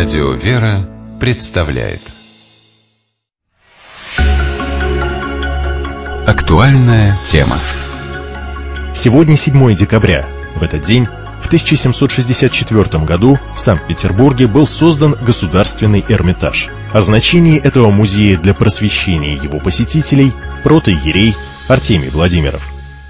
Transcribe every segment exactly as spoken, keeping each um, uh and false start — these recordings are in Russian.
Радио «Вера» представляет актуальная тема. Сегодня седьмое декабря. В этот день, в тысяча семьсот шестьдесят четвёртом году, в Санкт-Петербурге был создан Государственный Эрмитаж. О значении этого музея для просвещения его посетителей протоиерей Артемий Владимиров.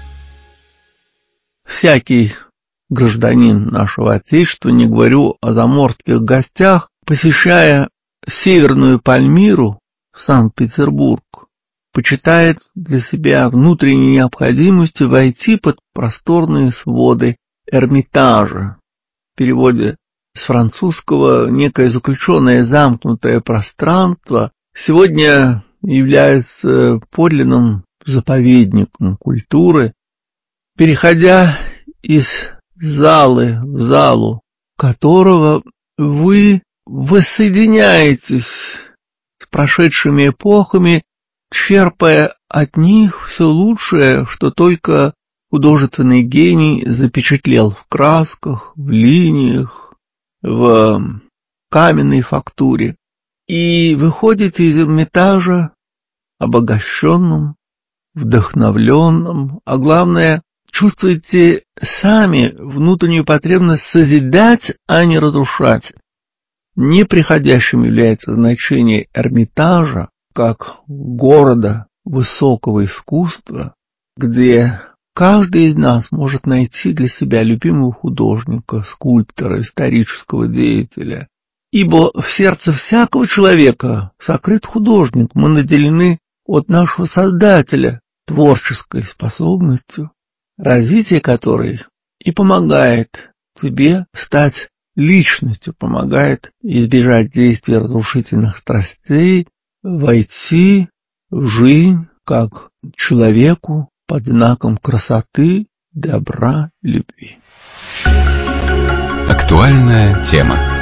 Всякий гражданин нашего Отечества, не говорю о заморских гостях, посещая Северную Пальмиру в Санкт-Петербург, почитает для себя внутренней необходимостью войти под просторные своды Эрмитажа. В переводе с французского некое заключенное замкнутое пространство сегодня является подлинным заповедником культуры. Переходя из залы в залу, которого вы воссоединяетесь с прошедшими эпохами, черпая от них все лучшее, что только художественный гений запечатлел в красках, в линиях, в каменной фактуре, и выходите из Эрмитажа обогащенным, вдохновленным, а главное, чувствуете сами внутреннюю потребность созидать, а не разрушать. Неприходящим является значение Эрмитажа как города высокого искусства, где каждый из нас может найти для себя любимого художника, скульптора, исторического деятеля. Ибо в сердце всякого человека сокрыт художник. Мы наделены от нашего Создателя творческой способностью, развитие которой и помогает тебе стать личностью, помогает избежать действия разрушительных страстей, войти в жизнь как человеку под знаком красоты, добра, любви. Актуальная тема.